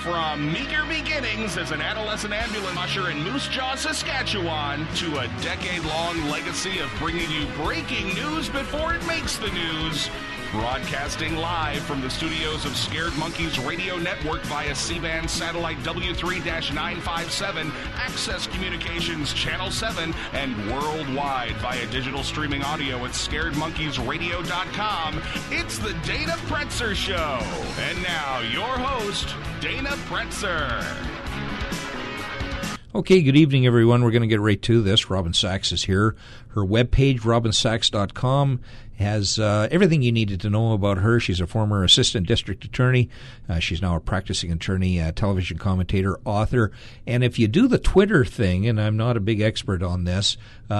From meager beginnings as an adolescent ambulance usher in Moose Jaw, Saskatchewan, to a decade-long legacy of bringing you breaking news before it makes the news. Broadcasting live from the studios of Scared Monkeys Radio Network via C-band satellite W3-957, Access Communications Channel 7, and worldwide via digital streaming audio at scaredmonkeysradio.com. It's the Dana Pretzer Show. And now, your host, Dana Pretzer. Okay, good evening, everyone. We're going to get right to this. Robin Sachs is here. Her webpage, robinsachs.com, has everything you needed to know about her. She's a former assistant district attorney. She's now a practicing attorney, television commentator, author. And if you do the Twitter thing, and I'm not a big expert on this,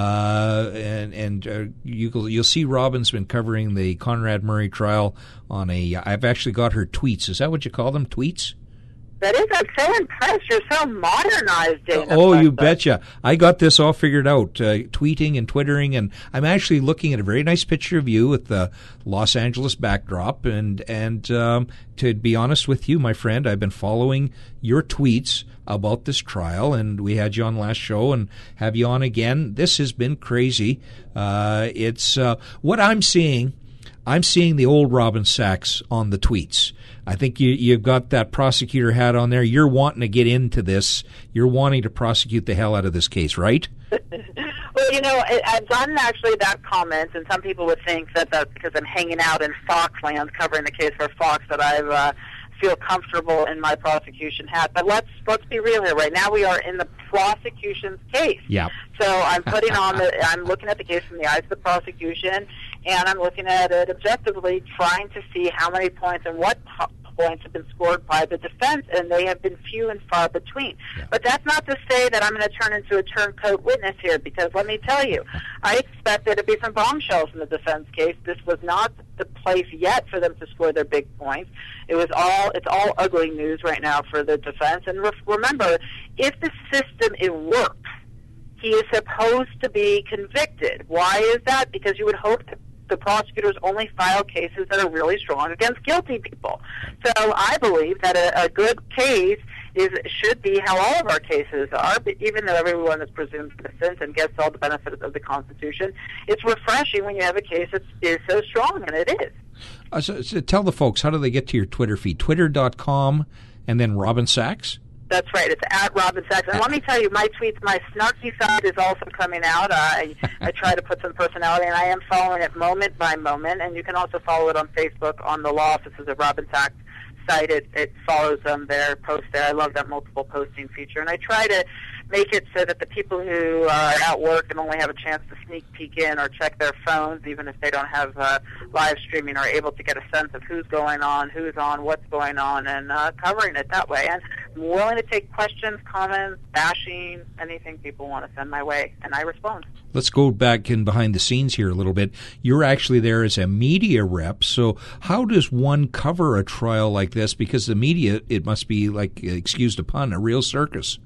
you'll see Robin's been covering the Conrad Murray trial on I've actually got her tweets. Is that what you call them, tweets? That is, I'm so impressed. You're so modernized, Dana. Oh, you betcha. I got this all figured out, tweeting and twittering, and I'm actually looking at a very nice picture of you with the Los Angeles backdrop. And to be honest with you, my friend, I've been following your tweets about this trial, and we had you on last show and have you on again. This has been crazy. It's what I'm seeing. I'm seeing the old Robin Sachs on the tweets. I think you've got that prosecutor hat on there. You're wanting to get into this. You're wanting to prosecute the hell out of this case, right? Well, you know, I've gotten actually that comment, and some people would think that that's because I'm hanging out in Foxland covering the case for Fox that I feel comfortable in my prosecution hat. But let's be real here. Right now we are in the prosecution's case. Yeah. So I'm I'm looking at the case from the eyes of the prosecution, and I'm looking at it objectively, trying to see how many points and what points have been scored by the defense, and they have been few and far between. Yeah. But that's not to say that I'm going to turn into a turncoat witness here, because let me tell you, I expected to be some bombshells in the defense case. This was not the place yet for them to score their big points. It's all ugly news right now for the defense. And remember, if the system works, he is supposed to be convicted. Why is that? Because you would hope that the prosecutors only file cases that are really strong against guilty people. So I believe that a good case should be how all of our cases are, but even though everyone is presumed innocent and gets all the benefits of the Constitution, it's refreshing when you have a case that is so strong, and it is. So tell the folks, how do they get to your Twitter feed? Twitter.com and then Robin Sachs? That's right. It's at Robin Sachs. And let me tell you, my tweets, my snarky side is also coming out. I try to put some personality, and I am following it moment by moment. And you can also follow it on Facebook on the law offices of Robin Sachs site. It follows them there, post there. I love that multiple posting feature. And I try to make it so that the people who are at work and only have a chance to sneak peek in or check their phones, even if they don't have live streaming, are able to get a sense of who's going on, who's on, what's going on, and covering it that way. And I'm willing to take questions, comments, bashing, anything people want to send my way, and I respond. Let's go back in behind the scenes here a little bit. You're actually there as a media rep, so how does one cover a trial like this? Because the media, it must be, like, excuse the pun, a real circus.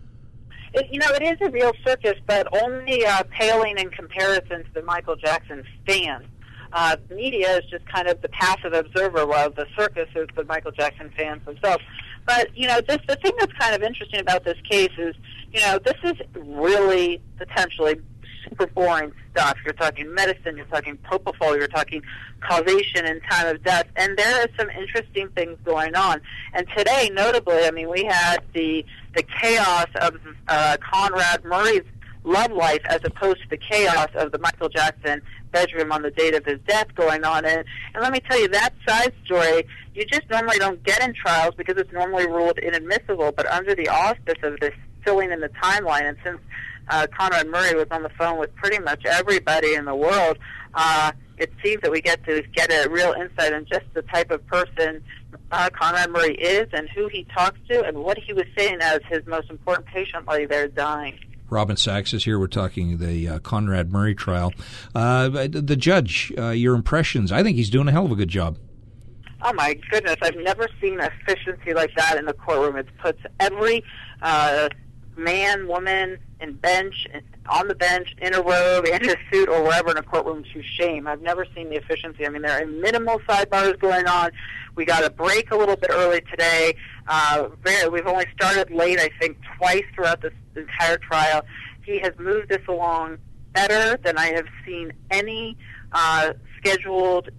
It is a real circus, but only paling in comparison to the Michael Jackson fans. Media is just kind of the passive observer, while the circus is the Michael Jackson fans themselves. But, the thing that's kind of interesting about this case is, this is really potentially super boring stuff. You're talking medicine, you're talking propofol, you're talking causation and time of death, and there are some interesting things going on. And today, notably, we had the chaos of Conrad Murray's love life as opposed to the chaos of the Michael Jackson bedroom on the date of his death going on. And let me tell you, that side story, you just normally don't get in trials because it's normally ruled inadmissible, but under the auspice of this filling in the timeline, and since Conrad Murray was on the phone with pretty much everybody in the world, it seems that we get to get a real insight on just the type of person Conrad Murray is and who he talks to and what he was saying as his most important patient while they're dying. Robin Sachs is here. We're talking the Conrad Murray trial. The judge, your impressions, I think he's doing a hell of a good job. Oh, my goodness. I've never seen efficiency like that in the courtroom. It puts every man, woman, on the bench, in a robe, in a suit, or wherever in a courtroom to shame. I've never seen the efficiency. I mean, there are minimal sidebars going on. We got a break a little bit early today. We've only started late, I think, twice throughout this entire trial. He has moved this along better than I have seen any scheduled,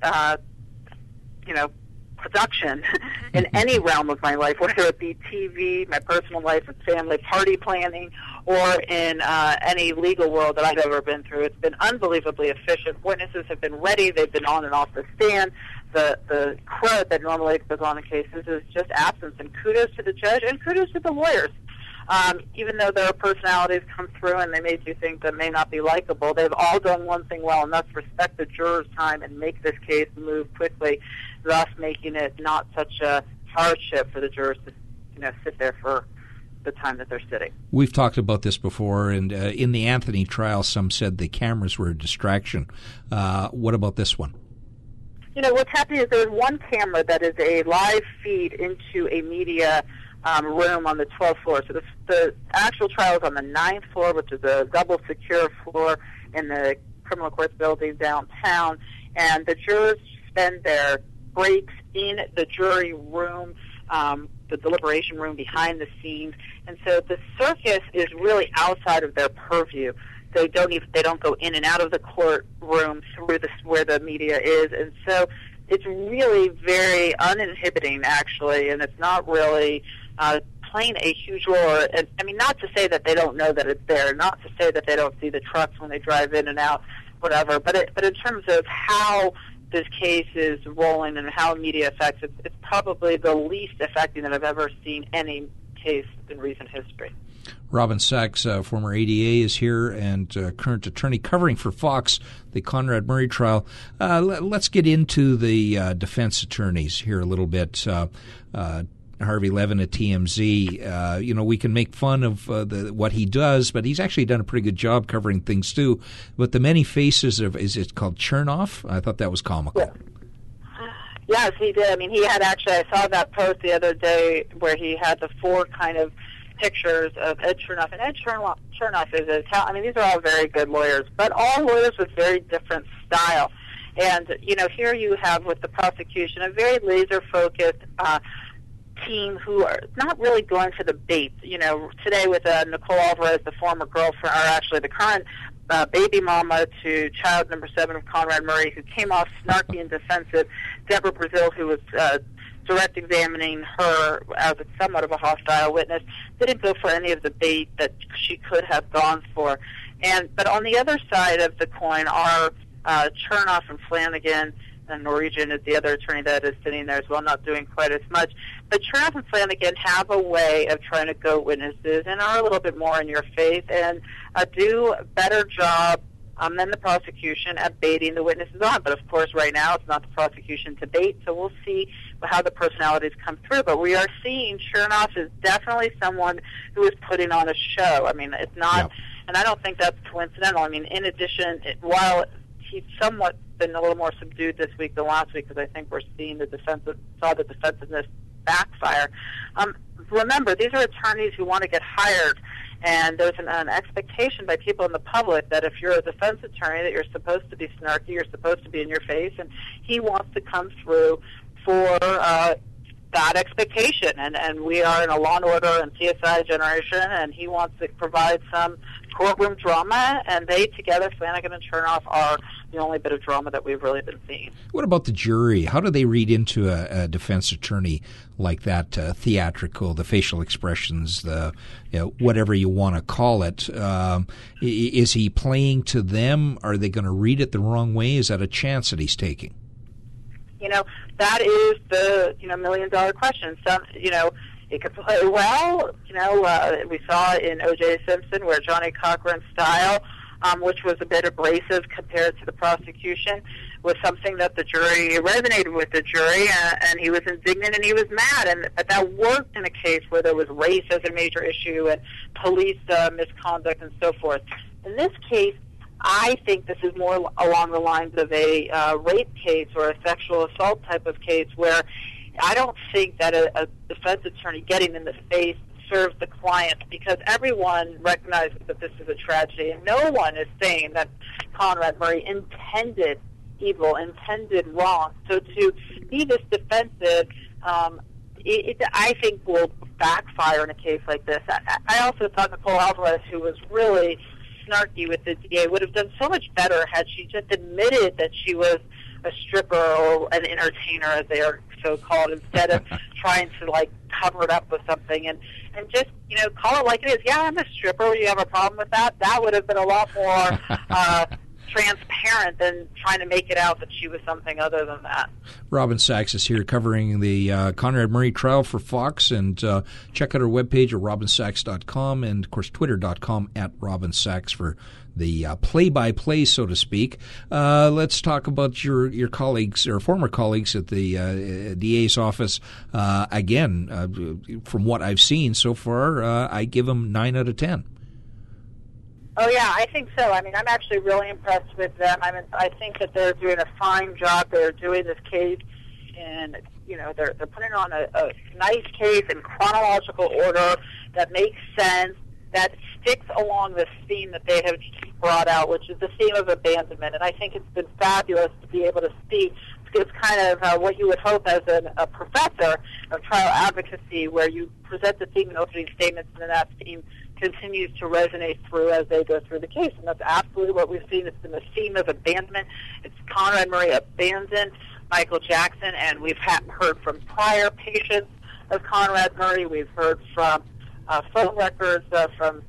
production in any realm of my life, whether it be TV, my personal life and family, party planning, or in any legal world that I've ever been through. It's been unbelievably efficient. Witnesses have been ready. They've been on and off the stand. The crowd that normally goes on in cases is just absence. And kudos to the judge and kudos to the lawyers. Even though their personalities come through and they may do things that may not be likable, they've all done one thing well, and that's respect the jurors' time and make this case move quickly, thus making it not such a hardship for the jurors to, sit there for the time that they're sitting. We've talked about this before, and in the Anthony trial, some said the cameras were a distraction. What about this one? What's happening is there's one camera that is a live feed into a media room on the 12th floor. So the actual trial is on the 9th floor, which is a double secure floor in the criminal courts building downtown. And the jurors spend their breaks in the jury room, the deliberation room behind the scenes. And so the circus is really outside of their purview. They don't go in and out of the courtroom through where the media is. And so it's really very uninhibiting, actually, and it's not really playing a huge role. I mean, not to say that they don't know that it's there, not to say that they don't see the trucks when they drive in and out, whatever. But in terms of how this case is rolling and how media affects it, it's probably the least affecting that I've ever seen any case in recent history. Robin Sachs, former ADA, is here and current attorney covering for Fox the Conrad Murray trial. Let's get into the defense attorneys here a little bit. Harvey Levin at TMZ, we can make fun of what he does, but he's actually done a pretty good job covering things too. But the many faces of, is it called Chernoff? I thought that was comical. Yeah. Yes, he did. I mean, he had actually, I saw that post the other day where he had the four kind of pictures of Ed Chernoff. And Ed Chernoff is these are all very good lawyers, but all lawyers with very different style. And, here you have with the prosecution a very laser-focused team who are not really going for the bait. Today with Nicole Alvarez, the former girlfriend, or actually the current baby mama to child number 7 of Conrad Murray, who came off snarky and defensive. Deborah Brazil, who was direct examining her as somewhat of a hostile witness, didn't go for any of the bait that she could have gone for. But on the other side of the coin are Chernoff and Flanagan, and Norwegian is the other attorney that is sitting there as well, not doing quite as much. But Chernoff and Flanagan have a way of trying to goat witnesses and are a little bit more in your face and do a better job than the prosecution at baiting the witnesses on. But, of course, right now it's not the prosecution to bait, so we'll see how the personalities come through. But we are seeing Chernoff is definitely someone who is putting on a show. I mean, it's not, and I don't think that's coincidental. I mean, in addition, while he's somewhat been a little more subdued this week than last week, because I think we're seeing the defensiveness backfire. Remember, these are attorneys who want to get hired, and there's an expectation by people in the public that if you're a defense attorney that you're supposed to be snarky, you're supposed to be in your face, and he wants to come through for that expectation. And we are in a Law & Order and CSI generation, and he wants to provide some courtroom drama, and they together, Flanagan and Chernoff, are the only bit of drama that we've really been seeing. What about the jury? How do they read into a defense attorney like that, theatrical, the facial expressions, the whatever you want to call it? Is he playing to them? Are they going to read it the wrong way? Is that a chance that he's taking? That is the $1 million question. Some, it could play well. We saw in O.J. Simpson where Johnny Cochran's style, which was a bit abrasive compared to the prosecution, was something that the jury resonated with the jury, and he was indignant and he was mad. But that worked in a case where there was race as a major issue and police misconduct and so forth. In this case, I think this is more along the lines of a rape case or a sexual assault type of case where I don't think that a defense attorney getting in the face serves the client, because everyone recognizes that this is a tragedy, and no one is saying that Conrad Murray intended evil, intended wrong. So to be this defensive, I think will backfire in a case like this. I also thought Nicole Alvarez, who was really snarky with the DA, would have done so much better had she just admitted that she was a stripper or an entertainer, as they are so called, instead of trying to like cover it up with something and just, you know, call it like it is. Yeah, I'm a stripper. You have a problem with that? That would have been a lot more transparent than trying to make it out that she was something other than that. Robin Sachs is here covering the Conrad Murray trial for Fox, and check out our webpage at robinsachs.com, and of course twitter.com at Robin Sachs for the play-by-play, so to speak. Let's talk about your colleagues, or former colleagues at the DA's office. Again, from what I've seen so far, I give them 9 out of 10. Oh, yeah, I think so. I mean, I'm actually really impressed with them. I think that they're doing a fine job. They're doing this case, and, you know, they're putting on a nice case in chronological order that makes sense, that sticks along this theme that they have brought out, which is the theme of abandonment. And I think it's been fabulous to be able to see. It's kind of what you would hope as a professor of trial advocacy, where you present the theme in opening statements, and then that theme continues to resonate through as they go through the case. And that's absolutely what we've seen. It's been the theme of abandonment. It's Conrad Murray abandoned Michael Jackson, and we've heard from prior patients of Conrad Murray. We've heard from phone records from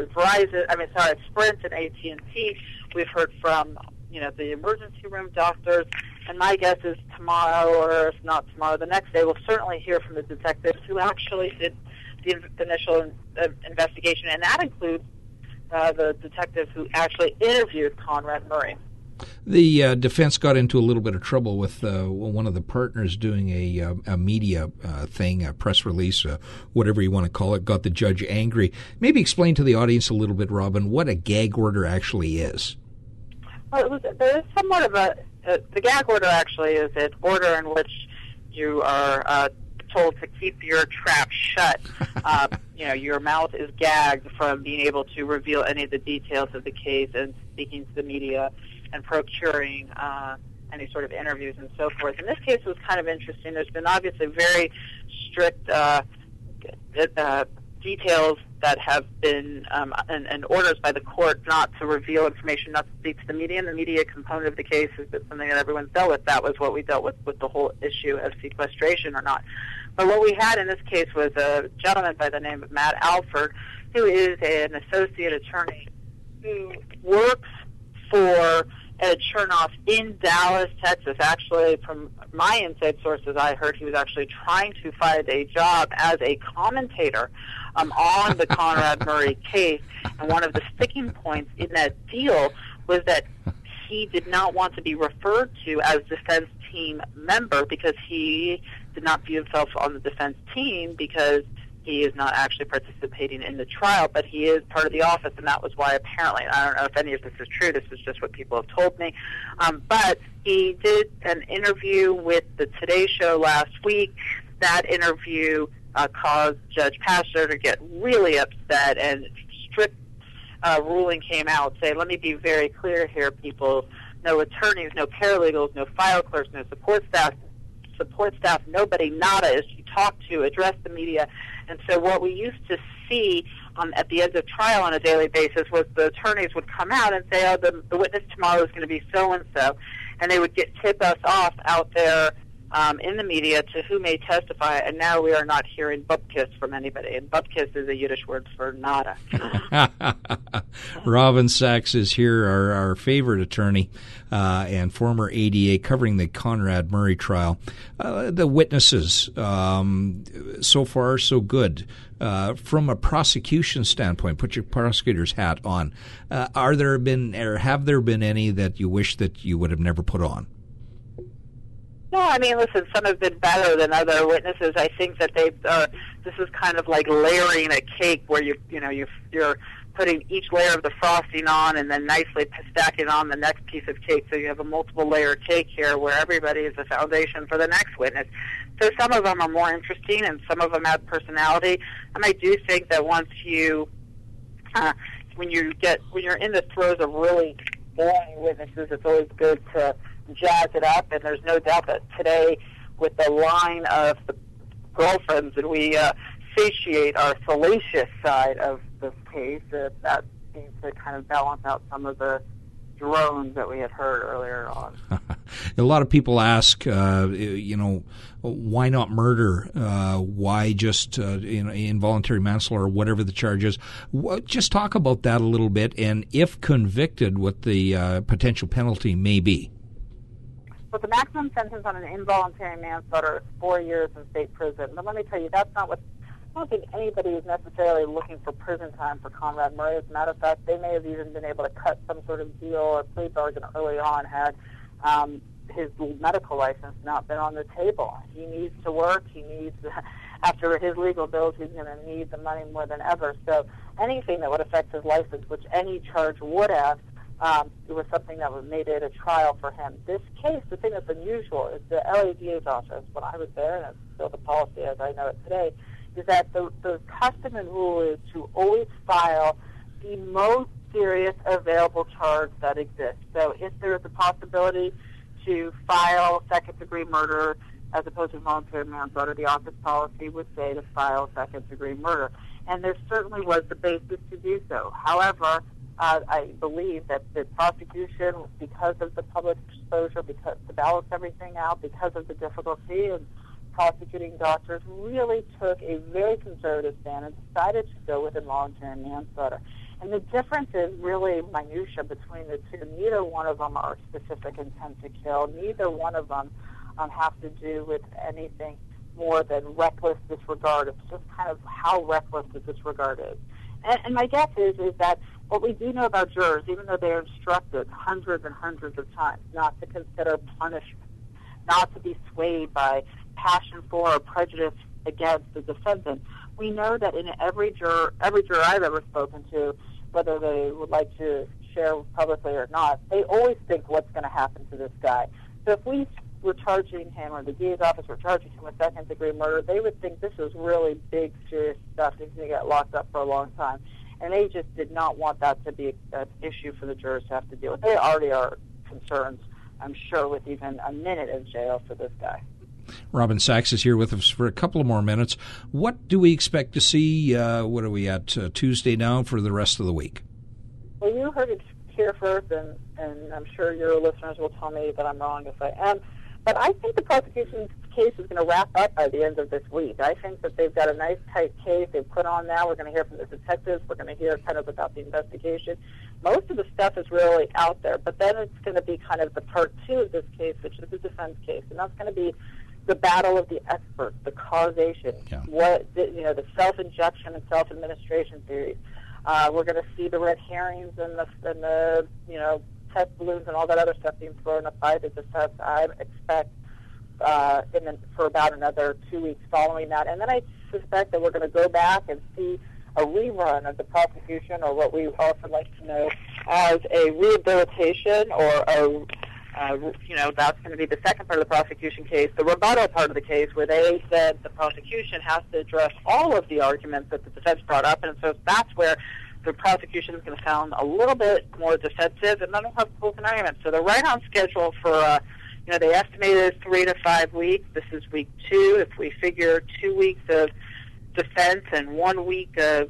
Sprint and AT&T. We've heard from, you know, the emergency room doctors. And my guess is tomorrow, or if not tomorrow, the next day, we'll certainly hear from the detectives who actually did the initial investigation, and that includes the detectives who actually interviewed Conrad Murray. The defense got into a little bit of trouble with one of the partners doing a media thing, a press release, whatever you want to call it, got the judge angry. Maybe explain to the audience a little bit, Robin, what a gag order actually is. Well, there is somewhat of the gag order actually is an order in which you are told to keep your trap shut. You know, your mouth is gagged from being able to reveal any of the details of the case and speaking to the media and procuring any sort of interviews and so forth. In this case, it was kind of interesting. There's been obviously very strict details that have been and orders by the court not to reveal information, not to speak to the media, and the media component of the case has been something that everyone's dealt with. That was what we dealt with the whole issue of sequestration or not. But what we had in this case was a gentleman by the name of Matt Alford, who is an associate attorney who works for Ed Chernoff in Dallas, Texas. Actually, from my inside sources, I heard he was actually trying to find a job as a commentator on the Conrad Murray case. And one of the sticking points in that deal was that he did not want to be referred to as defense team member, because he did not view himself on the defense team, because he is not actually participating in the trial, but he is part of the office, and that was why apparently, I don't know if any of this is true, this is just what people have told me, but he did an interview with the Today Show last week. That interview caused Judge Pashner to get really upset, and strict ruling came out saying, let me be very clear here, people, no attorneys, no paralegals, no file clerks, no support staff, nobody, nada, is to talk to, address the media. And so what we used to see at the end of trial on a daily basis was the attorneys would come out and say, oh, the witness tomorrow is going to be so-and-so, and they would tip us off out there in the media to who may testify, and now we are not hearing bupkis from anybody. And bupkis is a Yiddish word for nada. Robin Sachs is here, our favorite attorney and former ADA covering the Conrad Murray trial. The witnesses, so far so good. From a prosecution standpoint, put your prosecutor's hat on. Have there been any that you wish that you would have never put on? No, I mean, listen, some have been better than other witnesses. I think that this is kind of like layering a cake where you're putting each layer of the frosting on and then nicely stacking on the next piece of cake. So you have a multiple layer cake here where everybody is the foundation for the next witness. So some of them are more interesting and some of them have personality. And I do think that once you, when you're in the throes of really boring witnesses, it's always good to jazz it up. And there's no doubt that today, with the line of the girlfriends, and we satiate our salacious side of this case, that seems to kind of balance out some of the drones that we had heard earlier on. A lot of people ask, why not murder? Why just involuntary manslaughter or whatever the charge is? Just talk about that a little bit, and if convicted, what the potential penalty may be. But the maximum sentence on an involuntary manslaughter is 4 years in state prison. But let me tell you, that's not what. I don't think anybody is necessarily looking for prison time for Conrad Murray. As a matter of fact, they may have even been able to cut some sort of deal or plea bargain early on had his medical license not been on the table. He needs to work. He needs, after his legal bills, he's going to need the money more than ever. So anything that would affect his license, which any charge would have, it was something that would made it a trial for him. This case, the thing that's unusual is the LADA's office, when I was there, and it's still the policy as I know it today, is that the custom and rule is to always file the most serious available charge that exists. So if there is a possibility to file second-degree murder as opposed to voluntary manslaughter, the office policy would say to file second-degree murder. And there certainly was the basis to do so. However, I believe that the prosecution, because of the public exposure, because to balance everything out, because of the difficulty and prosecuting doctors, really took a very conservative stand and decided to go with involuntary manslaughter. And the difference is really minutia between the two. Neither one of them are specific intent to kill. Neither one of them have to do with anything more than reckless disregard. It's just kind of how reckless the disregard is. And my guess is that what we do know about jurors, even though they're instructed hundreds and hundreds of times not to consider punishment, not to be swayed by passion for or prejudice against the defendant, we know that in every juror I've ever spoken to, whether they would like to share publicly or not, they always think what's going to happen to this guy. So if we were charging him, or the DA's office were charging him with second-degree murder, they would think this is really big, serious stuff. He's going to get locked up for a long time. And they just did not want that to be an issue for the jurors to have to deal with. They already are concerned, I'm sure, with even a minute in jail for this guy. Robin Sachs is here with us for a couple of more minutes. What do we expect to see? What are we at, Tuesday now, for the rest of the week? Well, you heard it here first, and I'm sure your listeners will tell me that I'm wrong if I am. But I think the prosecution's case is going to wrap up by the end of this week. I think that they've got a nice, tight case they've put on now. We're going to hear from the detectives. We're going to hear kind of about the investigation. Most of the stuff is really out there. But then it's going to be kind of the part two of this case, which is the defense case. And that's going to be the battle of the experts, the causation, the self-injection and self-administration theories. We're going to see the red herrings and the test balloons and all that other stuff being thrown up by the defense. I expect for about another 2 weeks following that. And then I suspect that we're going to go back and see a rerun of the prosecution, or what we often like to know as a rehabilitation, or that's going to be the second part of the prosecution case, the rebuttal part of the case, where they said the prosecution has to address all of the arguments that the defense brought up. And so that's where the prosecution is going to sound a little bit more defensive, and then we'll have closing arguments. So they're right on schedule for, they estimated 3 to 5 weeks. This is week 2. If we figure 2 weeks of defense and 1 week of,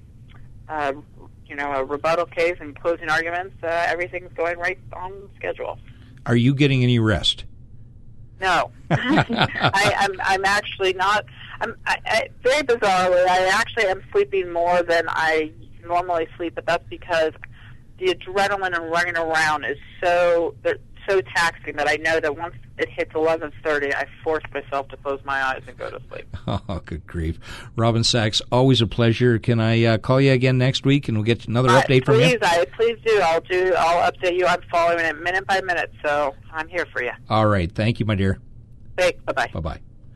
a rebuttal case and closing arguments, everything's going right on schedule. Are you getting any rest? No. I'm actually not. Very bizarrely, I actually am sleeping more than I normally sleep, but that's because the adrenaline and running around is so taxing that I know that once it hits 11:30, I force myself to close my eyes and go to sleep. Oh, good grief. Robin Sachs, always a pleasure. Can I call you again next week and we'll get another update from you? Please do. I'll update you. I'm following it minute by minute, so I'm here for you. All right. Thank you, my dear. Thanks. Bye-bye. Bye-bye.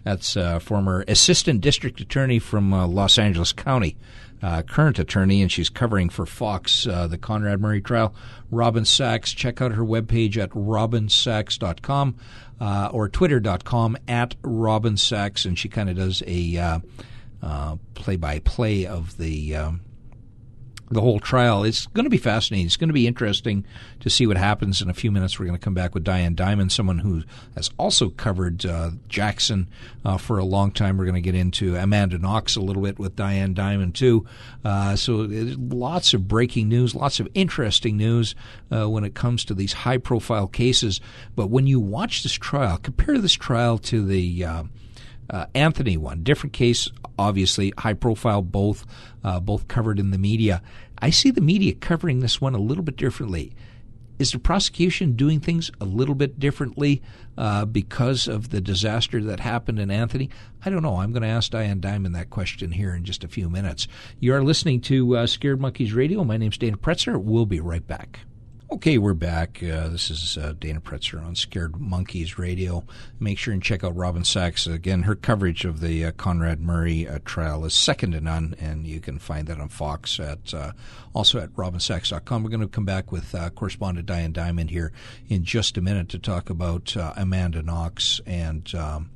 That's former assistant district attorney from Los Angeles County, current attorney, and she's covering for Fox the Conrad Murray trial. Robin Sachs. Check out her webpage at robinsachs.com or twitter.com at Robin Sachs, and she kind of does a play-by-play of the whole trial. It's going to be fascinating. It's going to be interesting to see what happens. In a few minutes, we're going to come back with Diane Dimond, someone who has also covered Jackson for a long time. We're going to get into Amanda Knox a little bit with Diane Dimond, too. So lots of breaking news, lots of interesting news when it comes to these high-profile cases. But when you watch this trial, compare this trial to the Anthony one. Different case, obviously, high profile, both covered in the media. I see the media covering this one a little bit differently. Is the prosecution doing things a little bit differently because of the disaster that happened in Anthony? I don't know. I'm going to ask Diane Dimond that question here in just a few minutes. You are listening to Scared Monkeys Radio. My name's Dana Pretzer. We'll be right back. Okay, we're back. This is Dana Pretzer on Scared Monkeys Radio. Make sure and check out Robin Sachs. Again, her coverage of the Conrad Murray trial is second to none, and you can find that on Fox also at robinsachs.com. We're going to come back with correspondent Diane Dimond here in just a minute to talk about Amanda Knox and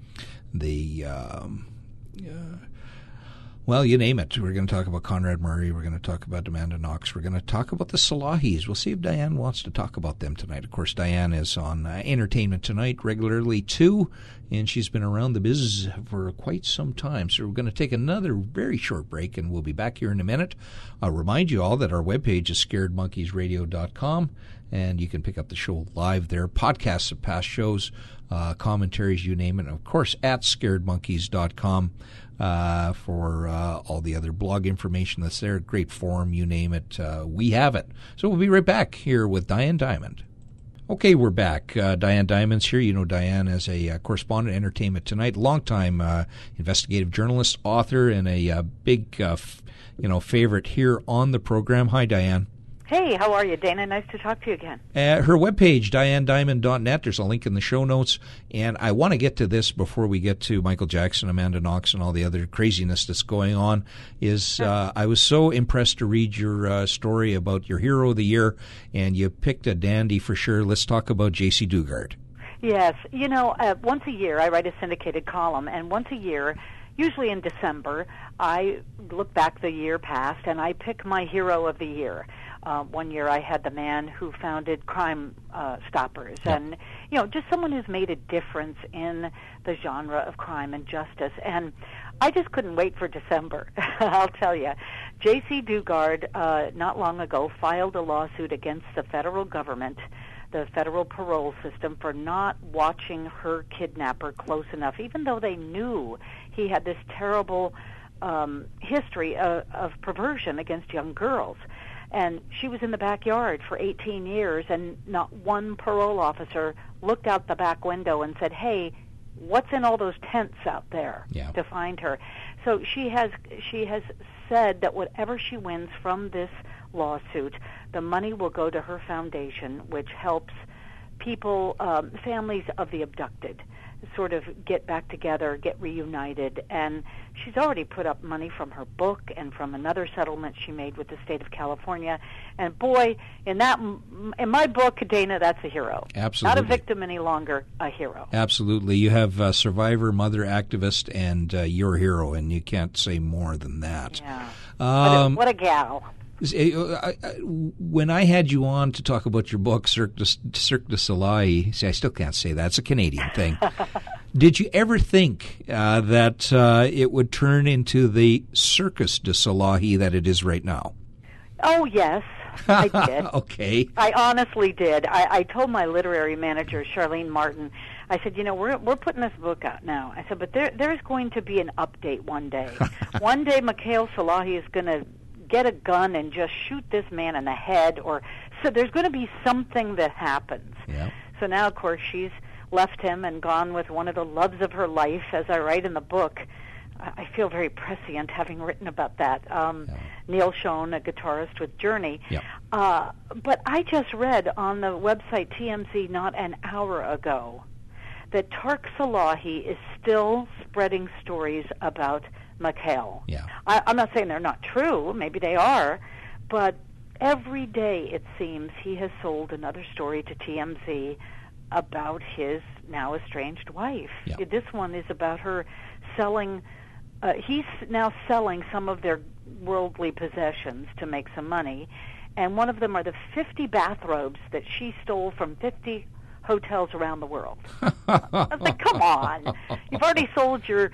well, you name it. We're going to talk about Conrad Murray. We're going to talk about Amanda Knox. We're going to talk about the Salahis. We'll see if Diane wants to talk about them tonight. Of course, Diane is on Entertainment Tonight regularly, too, and she's been around the biz for quite some time. So we're going to take another very short break, and we'll be back here in a minute. I'll remind you all that our webpage is scaredmonkeysradio.com, and you can pick up the show live there. Podcasts of past shows, commentaries, you name it. And, of course, at scaredmonkeys.com. For all the other blog information that's there. Great forum, you name it. We have it. So we'll be right back here with Diane Dimond. Okay, we're back. Diane Dimond's here. You know Diane as a correspondent at Entertainment Tonight, longtime investigative journalist, author, and a big favorite here on the program. Hi, Diane. Hey, how are you, Dana? Nice to talk to you again. Her webpage, dianedimond.net. There's a link in the show notes. And I want to get to this before we get to Michael Jackson, Amanda Knox, and all the other craziness that's going on. I was so impressed to read your story about your hero of the year, and you picked a dandy for sure. Let's talk about J.C. Dugard. Yes. Once a year I write a syndicated column, and once a year, usually in December, I look back the year past, and I pick my hero of the year. One year I had the man who founded Crime Stoppers, Yep. and just someone who's made a difference in the genre of crime and justice. And I just couldn't wait for December. I'll tell you, J.C. Dugard not long ago filed a lawsuit against the federal government, the federal parole system, for not watching her kidnapper close enough, even though they knew he had this terrible history of perversion against young girls. And she was in the backyard for 18 years, and not one parole officer looked out the back window and said, hey, what's in all those tents out there to find her? So she has said that whatever she wins from this lawsuit, the money will go to her foundation, which helps people, families of the abducted, sort of get back together, get reunited. And she's already put up money from her book and from another settlement she made with the state of California. And boy, in my book, Dana, that's a hero. Absolutely. Not a victim any longer, a hero. Absolutely. You have survivor, mother, activist, and your hero, and you can't say more than that. Yeah. What a gal. When I had you on to talk about your book, Cirque du Soleil, see, I still can't say that. It's a Canadian thing. Did you ever think that it would turn into the Circus du Soleil that it is right now? Oh, yes, I did. Okay. I honestly did. I told my literary manager, Charlene Martin, I said, we're putting this book out now. I said, but there's going to be an update one day. One day, Mikhail Salahi is going to get a gun and just shoot this man in the head, so there's going to be something that happens. Yeah. So now, of course, she's left him and gone with one of the loves of her life, as I write in the book. I feel very prescient having written about that. Neil Schon, a guitarist with Journey. Yeah. But I just read on the website TMZ not an hour ago that Tarek Salahi is still spreading stories about Mikhail. Yeah. I'm not saying they're not true. Maybe they are. But every day, it seems, he has sold another story to TMZ about his now estranged wife. Yeah. This one is about her selling. He's now selling some of their worldly possessions to make some money. And one of them are the 50 bathrobes that she stole from 50 hotels around the world. I was like, come on. You've already sold your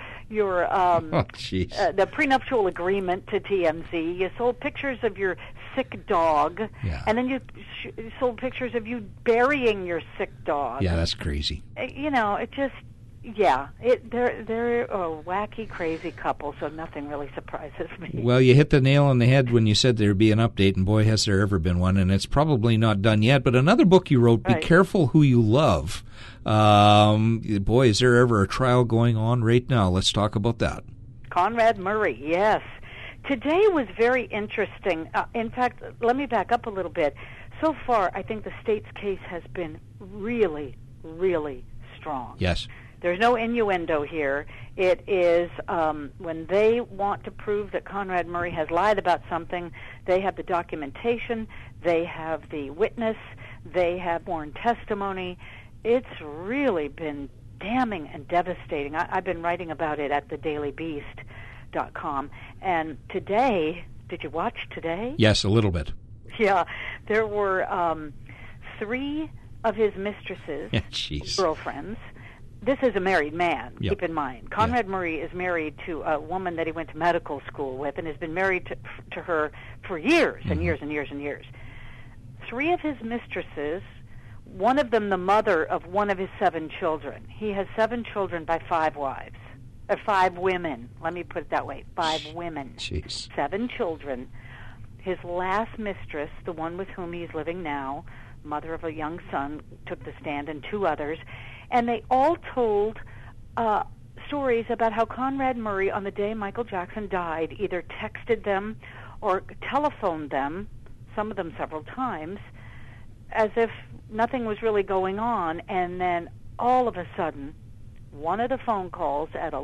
the prenuptial agreement to TMZ. You sold pictures of your sick dog. Yeah. And then you sold pictures of you burying your sick dog. Yeah, that's crazy. You know, it just... Yeah, they're a wacky, crazy couple, so nothing really surprises me. Well, you hit the nail on the head when you said there'd be an update, and boy, has there ever been one, and it's probably not done yet. But another book you wrote, Be Careful Who You Love. Boy, is there ever a trial going on right now? Let's talk about that. Conrad Murray, yes. Today was very interesting. In fact, let me back up a little bit. So far, I think the state's case has been really, really strong. Yes. There's no innuendo here. It is when they want to prove that Conrad Murray has lied about something, they have the documentation, they have the witness, they have sworn testimony. It's really been damning and devastating. I've been writing about it at thedailybeast.com. And today, did you watch today? Yes, a little bit. Yeah, there were 3 of his mistresses, girlfriends. This is a married man, yep. Keep in mind. Conrad Murray is married to a woman that he went to medical school with and has been married to her for years and years and years and years. 3 of his mistresses, one of them the mother of one of his 7 children. He has 7 children by 5 wives. 5 women. Let me put it that way. 5 women. Jeez. 7 children. His last mistress, the one with whom he's living now, mother of a young son, took the stand, and 2 others. And they all told stories about how Conrad Murray, on the day Michael Jackson died, either texted them or telephoned them, some of them several times, as if nothing was really going on. And then all of a sudden, one of the phone calls at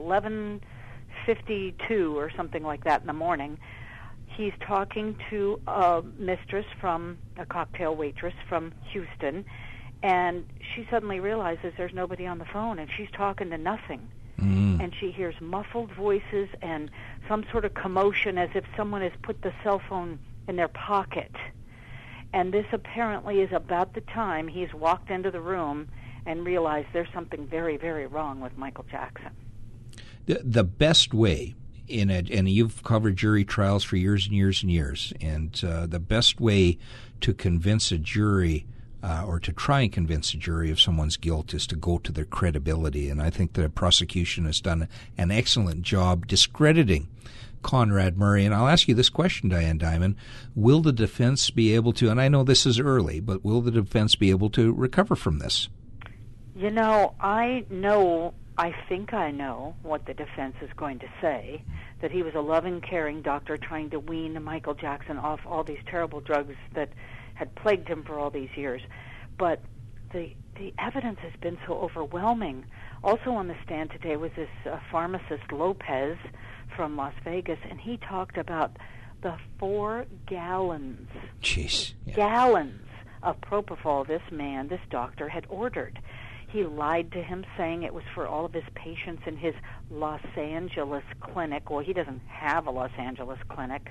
11:52 or something like that in the morning, he's talking to a mistress from a cocktail waitress from Houston, and she suddenly realizes there's nobody on the phone, and she's talking to nothing. And she hears muffled voices and some sort of commotion as if someone has put the cell phone in their pocket. And this apparently is about the time he's walked into the room and realized there's something very, very wrong with Michael Jackson. The best way, and you've covered jury trials for years and years and years, and the best way to convince a jury or to try and convince a jury of someone's guilt is to go to their credibility. And I think the prosecution has done an excellent job discrediting Conrad Murray. And I'll ask you this question, Diane Dimond. Will the defense be able to, and I know this is early, but will the defense be able to recover from this? You know, I think I know what the defense is going to say, that he was a loving, caring doctor trying to wean Michael Jackson off all these terrible drugs that had plagued him for all these years. But the evidence has been so overwhelming. Also on the stand today was this pharmacist Lopez from Las Vegas, and he talked about the 4 gallons, gallons of propofol this doctor had ordered. He lied to him, saying it was for all of his patients in his Los Angeles clinic. Well, he doesn't have a Los Angeles clinic.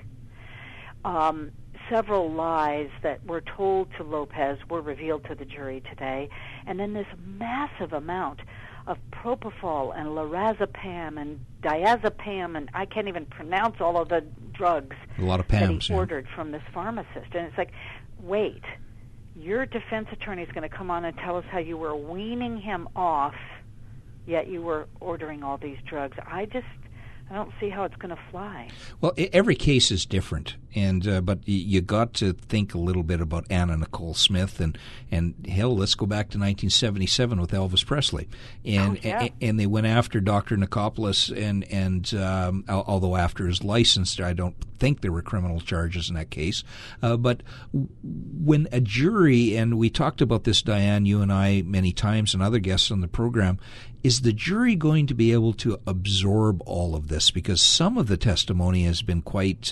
Several lies that were told to Lopez were revealed to the jury today. And then this massive amount of propofol and lorazepam and diazepam, and I can't even pronounce all of the drugs a lot of that he ordered from this pharmacist. And it's like, wait, your defense attorney is going to come on and tell us how you were weaning him off, yet you were ordering all these drugs. I don't see how it's going to fly. Well, every case is different, and but you got to think a little bit about Anna Nicole Smith, and hell, let's go back to 1977 with Elvis Presley, and and they went after Dr. Nikopoulos, and although after his license, I don't think there were criminal charges in that case. But when a jury, and we talked about this, Diane, you and I, many times, and other guests on the program, is the jury going to be able to absorb all of this? Because some of the testimony has been quite,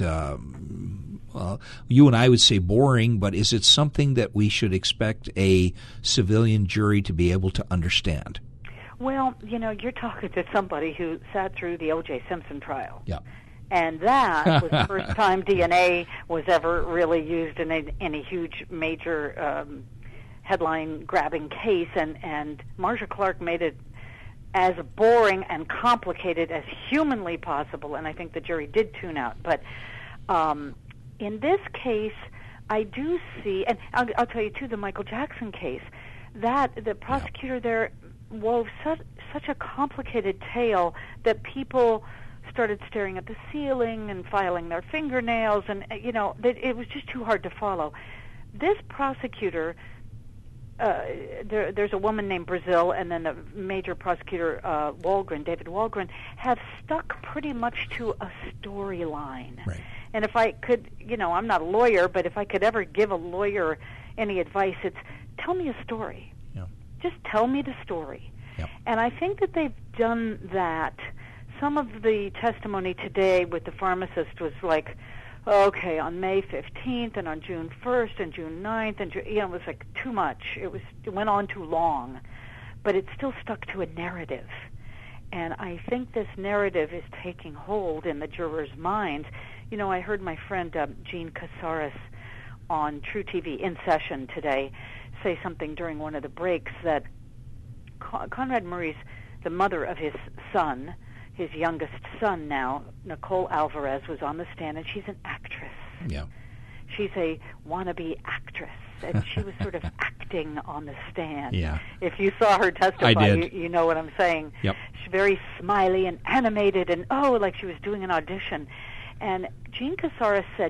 you and I would say boring, but is it something that we should expect a civilian jury to be able to understand? Well, you're talking to somebody who sat through the O.J. Simpson trial. Yeah. And that was the first time DNA was ever really used in any huge, major headline-grabbing case. And Marcia Clark made it as boring and complicated as humanly possible, and I think the jury did tune out. But in this case, I do see, and I'll tell you, too, the Michael Jackson case, that the prosecutor there wove such a complicated tale that people started staring at the ceiling and filing their fingernails, and it was just too hard to follow. This prosecutor, there's a woman named Brazil, and then the major prosecutor, David Walgren, have stuck pretty much to a storyline. Right. And if I could, I'm not a lawyer, but if I could ever give a lawyer any advice, it's tell me a story. Yeah. Just tell me the story. Yep. And I think that they've done that. Some of the testimony today with the pharmacist was like, okay, on May 15th and on June 1st and June 9th, and it was like too much. It went on too long, but it still stuck to a narrative. And I think this narrative is taking hold in the jurors' minds. I heard my friend Gene Casares on True TV in session today say something during one of the breaks that Conrad Murray's, the mother of his son, his youngest son now, Nicole Alvarez, was on the stand, and she's an actress. Yeah. She's a wannabe actress, and she was sort of acting on the stand. Yeah. If you saw her testify, I did. You know what I'm saying. Yep. She's very smiley and animated, and like she was doing an audition. And Gene Casares said,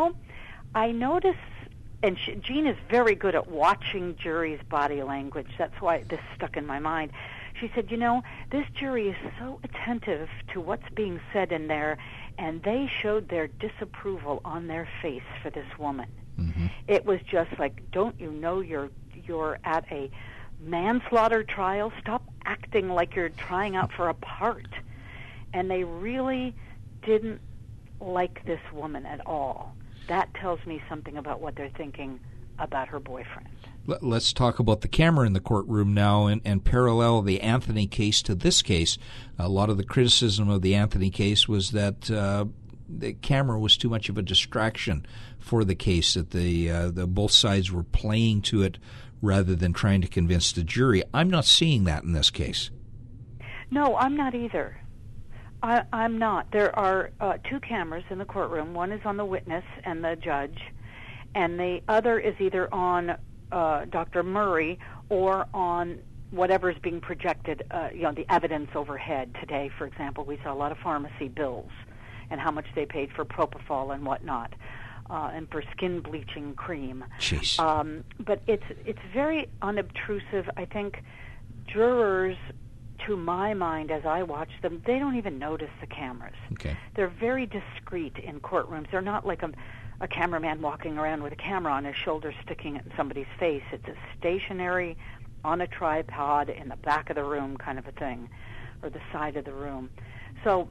I notice, and Gene is very good at watching jury's body language. That's why this stuck in my mind. She said, this jury is so attentive to what's being said in there, and they showed their disapproval on their face for this woman. Mm-hmm. It was just like, don't you know you're at a manslaughter trial? Stop acting like you're trying out for a part. And they really didn't like this woman at all. That tells me something about what they're thinking about her boyfriend. Let's talk about the camera in the courtroom now and parallel the Anthony case to this case. A lot of the criticism of the Anthony case was that the camera was too much of a distraction for the case, that the both sides were playing to it rather than trying to convince the jury. I'm not seeing that in this case. No, I'm not either. I'm not. There are two cameras in the courtroom. One is on the witness and the judge, and the other is either on Dr. Murray or on whatever is being projected, the evidence overhead. Today, for example, we saw a lot of pharmacy bills and how much they paid for propofol and whatnot, and for skin bleaching cream. Jeez. But it's very unobtrusive. I think jurors, to my mind, as I watch them, they don't even notice the cameras. Okay. They're very discreet in courtrooms. They're not like a cameraman walking around with a camera on his shoulder sticking it in somebody's face. It's a stationary, on a tripod, in the back of the room kind of a thing, or the side of the room. So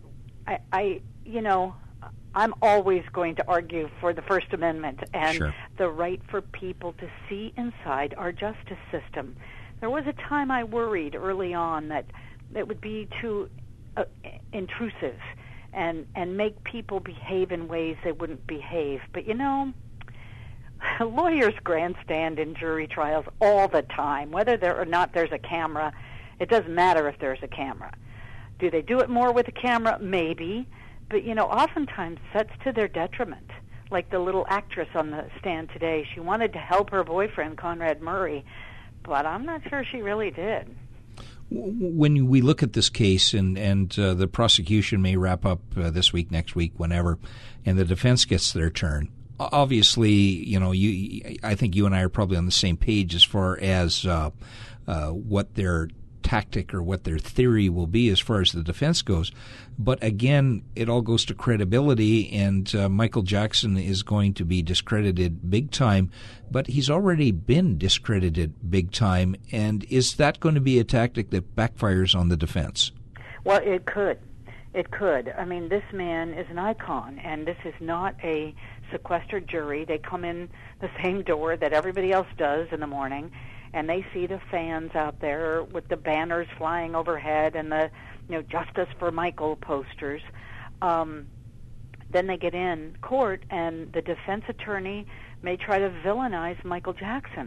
I'm always going to argue for the First Amendment and Sure. the right for people to see inside our justice system. There was a time I worried early on that it would be too intrusive and make people behave in ways they wouldn't behave. But, lawyers grandstand in jury trials all the time. Whether there or not there's a camera, it doesn't matter if there's a camera. Do they do it more with a camera? Maybe. But, oftentimes that's to their detriment. Like the little actress on the stand today, she wanted to help her boyfriend, Conrad Murray, but I'm not sure she really did. When we look at this case, and the prosecution may wrap up this week, next week, whenever, and the defense gets their turn, obviously, I think you and I are probably on the same page as far as what they're tactic or what their theory will be as far as the defense goes. But again, it all goes to credibility, and Michael Jackson is going to be discredited big time, but he's already been discredited big time. And is that going to be a tactic that backfires on the defense? Well, it could. It could. I mean, this man is an icon, and this is not a sequestered jury. They come in the same door that everybody else does in the morning, and they see the fans out there with the banners flying overhead and the, Justice for Michael posters. Then they get in court, and the defense attorney may try to villainize Michael Jackson.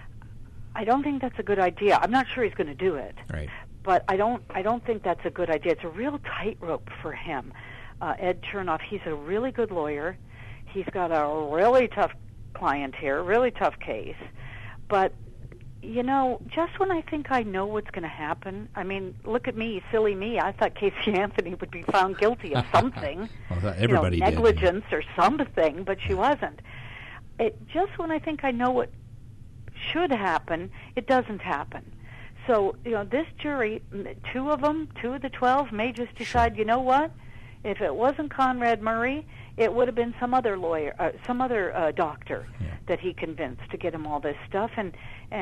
I don't think that's a good idea. I'm not sure he's going to do it. Right. But I don't think that's a good idea. It's a real tightrope for him. Ed Chernoff, he's a really good lawyer. He's got a really tough client here, really tough case. But, just when I think I know what's going to happen, I mean, look at me, silly me. I thought Casey Anthony would be found guilty of something. Well, everybody did. Negligence or something, but she wasn't. Just when I think I know what should happen, it doesn't happen. So, this jury, two of the 12 may just decide, you know what? If it wasn't Conrad Murray, it would have been some other lawyer, some other doctor that he convinced to get him all this stuff. And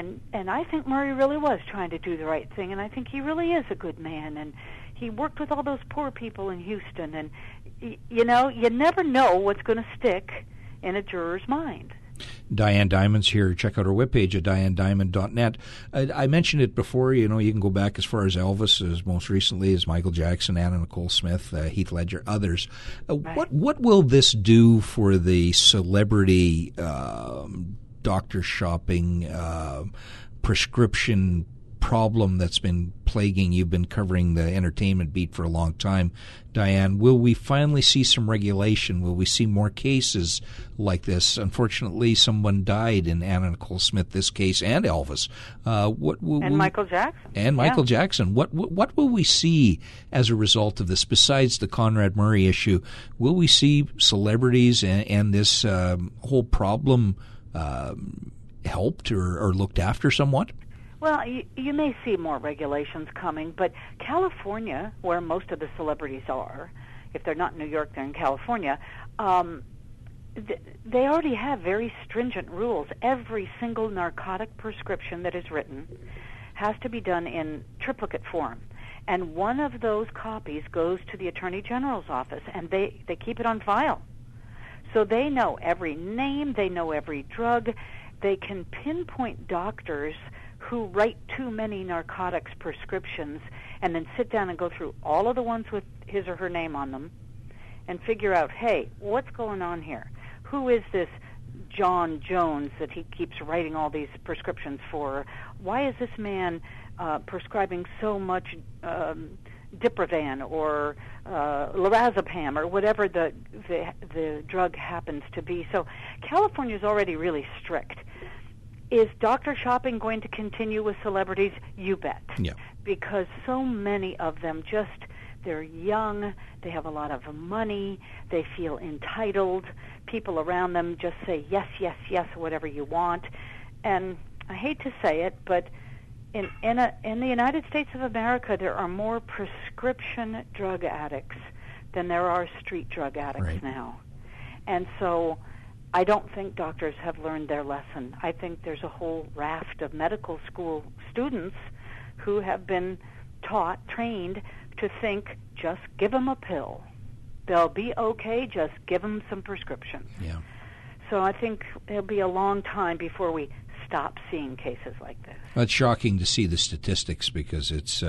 I think Murray really was trying to do the right thing, and I think he really is a good man. And he worked with all those poor people in Houston. And, you never know what's going to stick in a juror's mind. Diane Dimond's here. Check out our webpage at dianediamond.net. I mentioned it before. You can go back as far as Elvis, as most recently as Michael Jackson, Anna Nicole Smith, Heath Ledger, others. Right. What will this do for the celebrity doctor shopping prescription problem that's been plaguing? You've been covering the entertainment beat for a long time, Diane. Will we finally see some regulation? Will we see more cases like this? Unfortunately, someone died in Anna Nicole Smith, this case, and Elvis. Michael Jackson. And Michael Jackson. What will we see as a result of this, besides the Conrad Murray issue? Will we see celebrities and this whole problem helped or looked after somewhat? Well, you may see more regulations coming, but California, where most of the celebrities are, if they're not in New York, they're in California, they already have very stringent rules. Every single narcotic prescription that is written has to be done in triplicate form. And one of those copies goes to the Attorney General's office, and they keep it on file. So they know every name, they know every drug. They can pinpoint doctors who write too many narcotics prescriptions and then sit down and go through all of the ones with his or her name on them and figure out, hey, what's going on here? Who is this John Jones that he keeps writing all these prescriptions for? Why is this man prescribing so much Diprovan or lorazepam or whatever the drug happens to be? So California's already really strict. Is doctor shopping going to continue with celebrities? You bet. Yeah. Because so many of them they're young, they have a lot of money, they feel entitled. People around them just say, yes, yes, yes, whatever you want. And I hate to say it, but in the United States of America, there are more prescription drug addicts than there are street drug addicts now. And so I don't think doctors have learned their lesson. I think there's a whole raft of medical school students who have been trained to think, just give them a pill. They'll be okay, just give them some prescriptions. Yeah. So I think it'll be a long time before we stop seeing cases like this. Well, it's shocking to see the statistics because it's,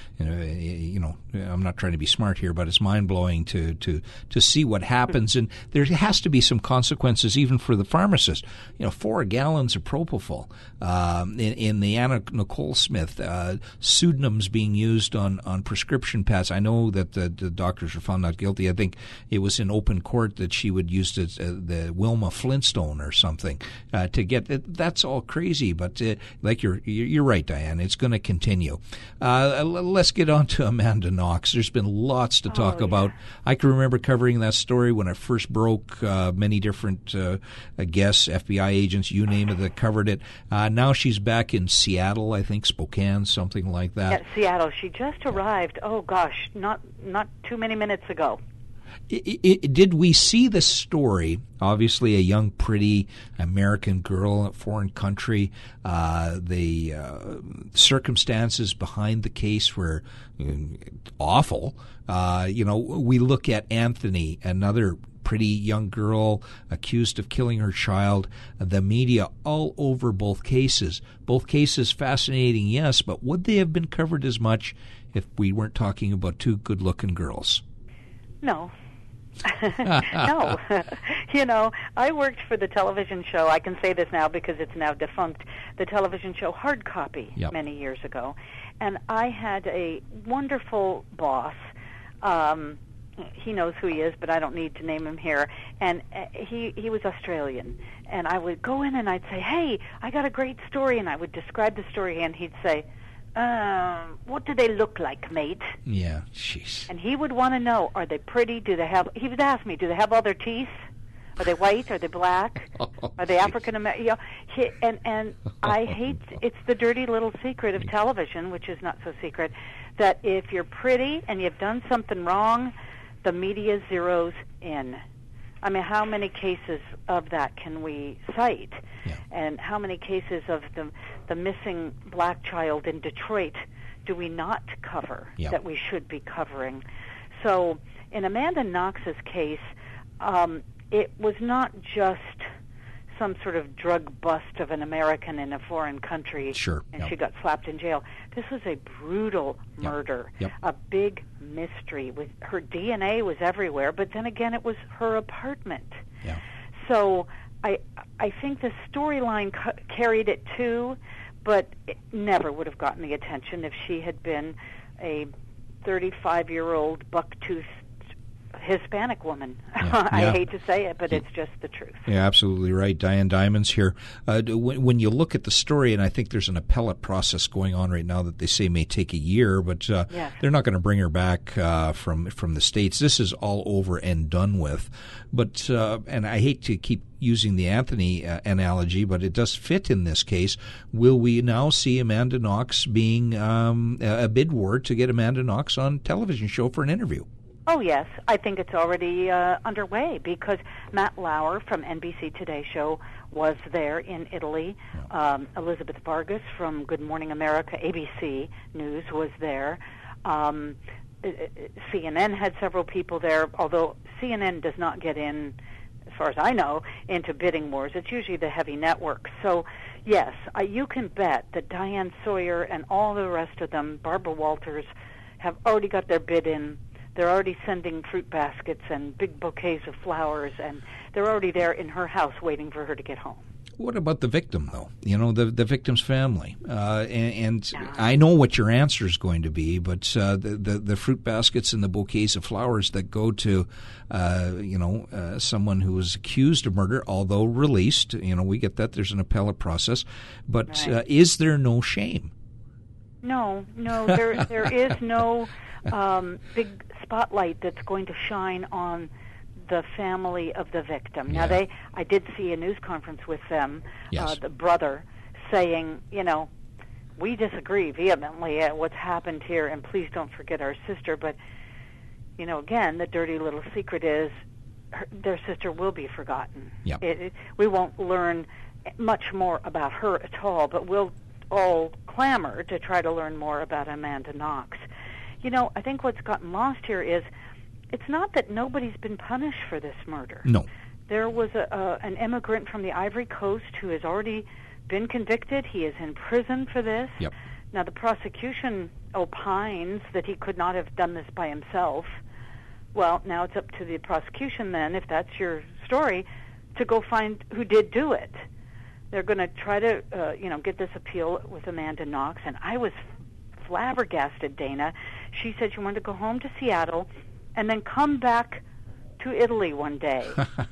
I'm not trying to be smart here, but it's mind-blowing to see what happens. And there has to be some consequences even for the pharmacist. 4 gallons of propofol. In the Anna Nicole Smith, pseudonyms being used on prescription pads. I know that the doctors were found not guilty. I think it was in open court that she would use the Wilma Flintstone or something to get it. That's all crazy. But like you're right, Diane. It's going to continue. Let's get on to Amanda Knox. There's been lots to talk about. I can remember covering that story when it first broke. Many different guests, FBI agents, you name it, that covered it. Now she's back in Seattle, I think, Spokane, something like that. Yeah, Seattle. She just arrived. Oh gosh, not too many minutes ago. Did we see the story? Obviously, a young, pretty American girl in a foreign country. The circumstances behind the case were awful. We look at Anthony, another pretty young girl accused of killing her child. The media all over both cases. Both cases fascinating, yes, but would they have been covered as much if we weren't talking about two good-looking girls? No. No. I worked for the television show, I can say this now because it's now defunct, the television show Hard Copy many years ago. And I had a wonderful boss. He knows who he is, but I don't need to name him here. And he was Australian. And I would go in and I'd say, hey, I got a great story. And I would describe the story, and he'd say, what do they look like, mate? Yeah, jeez. And he would want to know, are they pretty? He would ask me, do they have all their teeth? Are they white? Are they black? Are they African American? And I hate, it's the dirty little secret of television, which is not so secret, that if you're pretty and you've done something wrong, the media zeroes in. I mean, how many cases of that can we cite? Yeah. And how many cases of the missing black child in Detroit do we not cover that we should be covering? So in Amanda Knox's case, it was not just some sort of drug bust of an American in a foreign country, and she got slapped in jail. This was a brutal murder, a big mystery. With her DNA was everywhere, but then again, it was her apartment. Yeah. So I think the storyline carried it too, but it never would have gotten the attention if she had been a 35-year-old buck-toothed Hispanic woman. I hate to say it, but it's just the truth. Yeah, absolutely right. Diane Diamonds here. When you look at the story, and I think there's an appellate process going on right now that they say may take a year, but they're not going to bring her back from the States. This is all over and done with. But and I hate to keep using the Anthony analogy, but it does fit in this case. Will we now see Amanda Knox being a bid war to get Amanda Knox on a television show for an interview? Oh, yes. I think it's already underway because Matt Lauer from NBC Today Show was there in Italy. Elizabeth Vargas from Good Morning America, ABC News, was there. CNN had several people there, although CNN does not get in, as far as I know, into bidding wars. It's usually the heavy networks. So, yes, you can bet that Diane Sawyer and all the rest of them, Barbara Walters, have already got their bid in. They're already sending fruit baskets and big bouquets of flowers, and they're already there in her house waiting for her to get home. What about the victim, though? The victim's family. And I know what your answer is going to be, but the fruit baskets and the bouquets of flowers that go to, someone who was accused of murder, although released, we get that. There's an appellate process. But is there no shame? No, there is no big spotlight that's going to shine on the family of the victim. Now, I did see a news conference with them, the brother, saying, we disagree vehemently at what's happened here, and please don't forget our sister. But, again, the dirty little secret is their sister will be forgotten. Yep. We won't learn much more about her at all, but we'll all clamor to try to learn more about Amanda Knox. I think what's gotten lost here is it's not that nobody's been punished for this murder. No. There was an immigrant from the Ivory Coast who has already been convicted. He is in prison for this. Yep. Now, the prosecution opines that he could not have done this by himself. Well, now it's up to the prosecution then, if that's your story, to go find who did do it. They're going to try to, get this appeal with Amanda Knox, and I was flabbergasted, Dana. She said she wanted to go home to Seattle and then come back to Italy one day.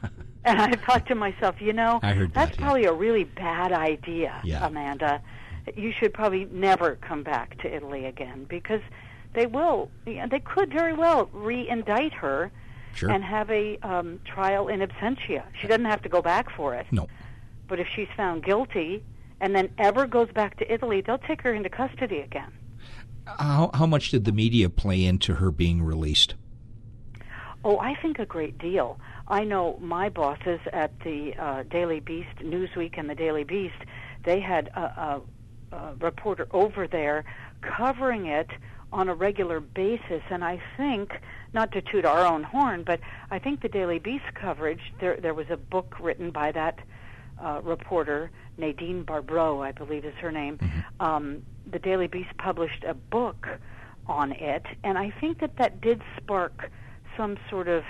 And I thought to myself, I heard that's that, probably a really bad idea, Yeah. Amanda. You should probably never come back to Italy again, because they could very well re-indict her Sure. and have a trial in absentia. She doesn't have to go back for it. No. But if she's found guilty and then ever goes back to Italy, they'll take her into custody again. How much did the media play into her being released? Oh, I think a great deal. I know my bosses at the Daily Beast, Newsweek and the Daily Beast, they had a reporter over there covering it on a regular basis, and I think, not to toot our own horn, but I think the Daily Beast coverage, there was a book written by that reporter, Nadine Barbreau, I believe is her name. Mm-hmm. The Daily Beast published a book on it, and I think that did spark some sort of,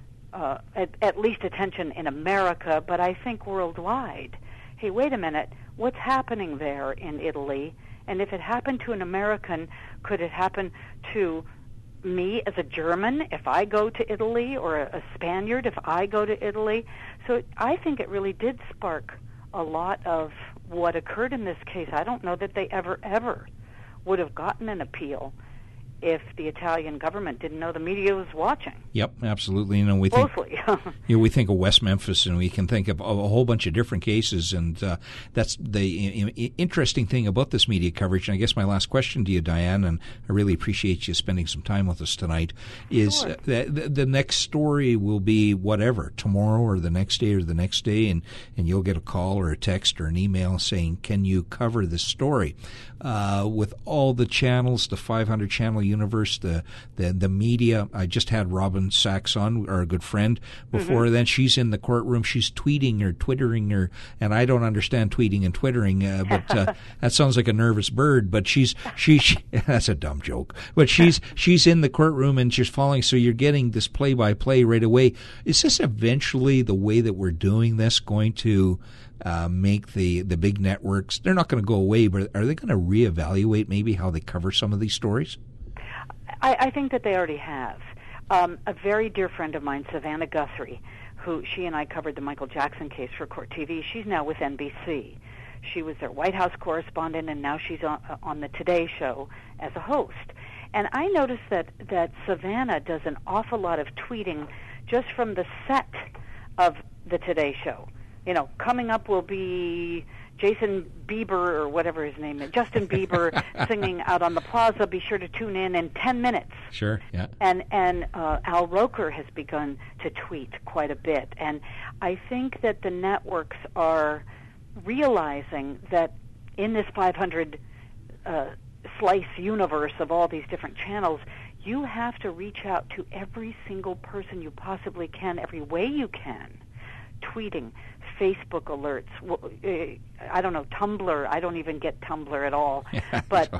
at least attention in America, but I think worldwide. Hey, wait a minute, what's happening there in Italy? And if it happened to an American, could it happen to me as a German if I go to Italy, or a Spaniard if I go to Italy? So I think it really did spark a lot of what occurred in this case. I don't know that they ever would have gotten an appeal if the Italian government didn't know the media was watching. Yep, absolutely. We closely. We think of West Memphis, and we can think of a whole bunch of different cases, and that's the interesting thing about this media coverage. And I guess my last question to you, Diane, and I really appreciate you spending some time with us tonight, is Sure. the next story will be whatever, tomorrow or the next day, and you'll get a call or a text or an email saying, can you cover this story? With all the channels, the 500-channel universe, the media. I just had Robin Sachs on, our good friend. Before Mm-hmm. then, she's in the courtroom. She's tweeting or twittering her, and I don't understand tweeting and twittering, but that sounds like a nervous bird. But she that's a dumb joke. But she's in the courtroom and she's following. So you're getting this play-by-play right away. Is this eventually the way that we're doing this going to make the big networks? They're not going to go away, but are they going to reevaluate maybe how they cover some of these stories? I think that they already have. A very dear friend of mine, Savannah Guthrie, who she and I covered the Michael Jackson case for Court TV, she's now with NBC. She was their White House correspondent, and now she's on the Today Show as a host. And I noticed that Savannah does an awful lot of tweeting just from the set of the Today Show. Coming up will be Jason Bieber, or whatever his name is, Justin Bieber, singing out on the plaza. Be sure to tune in 10 minutes. Sure, yeah. And Al Roker has begun to tweet quite a bit. And I think that the networks are realizing that in this 500 slice universe of all these different channels, you have to reach out to every single person you possibly can, every way you can. Tweeting, Facebook alerts, I don't know, Tumblr. I don't even get Tumblr at all. But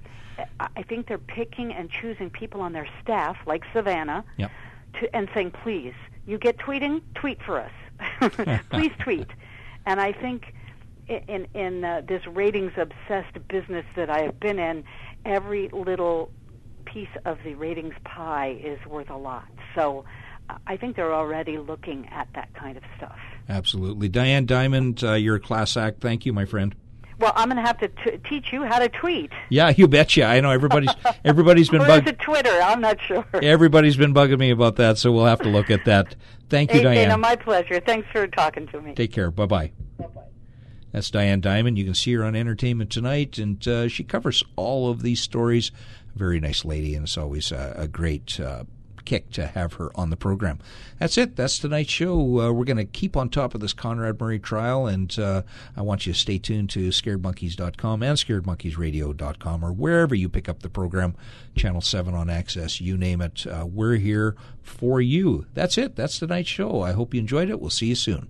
I think they're picking and choosing people on their staff, like Savannah, Yep. and saying, please, you get tweeting? Tweet for us. Please tweet. And I think in this ratings-obsessed business that I have been in, every little piece of the ratings pie is worth a lot. So I think they're already looking at that kind of stuff. Absolutely. Diane Diamond, you're a class act. Thank you, my friend. Well, I'm going to have to teach you how to tweet. Yeah, you betcha. I know everybody's been Or is it Twitter? I'm not sure. Everybody's been bugging me about that, so we'll have to look at that. Thank you, Hey, Diane. Dana, my pleasure. Thanks for talking to me. Take care. Bye-bye. Bye-bye. That's Diane Diamond. You can see her on Entertainment Tonight, and she covers all of these stories. A very nice lady, and it's always a great kick to have her on the program. That's it. That's tonight's show. We're going to keep on top of this Conrad Murray trial, and I want you to stay tuned to scaredmonkeys.com and scaredmonkeysradio.com, or wherever you pick up the program, Channel 7 on Access, you name it. We're here for you. That's it. That's tonight's show. I hope you enjoyed it. We'll see you soon.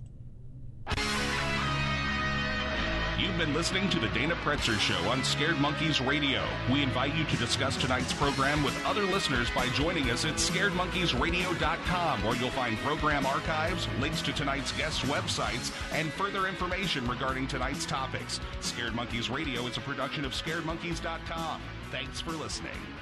You've been listening to the Dana Pretzer Show on Scared Monkeys Radio. We invite you to discuss tonight's program with other listeners by joining us at scaredmonkeysradio.com, where you'll find program archives, links to tonight's guests' websites, and further information regarding tonight's topics. Scared Monkeys Radio is a production of scaredmonkeys.com. Thanks for listening.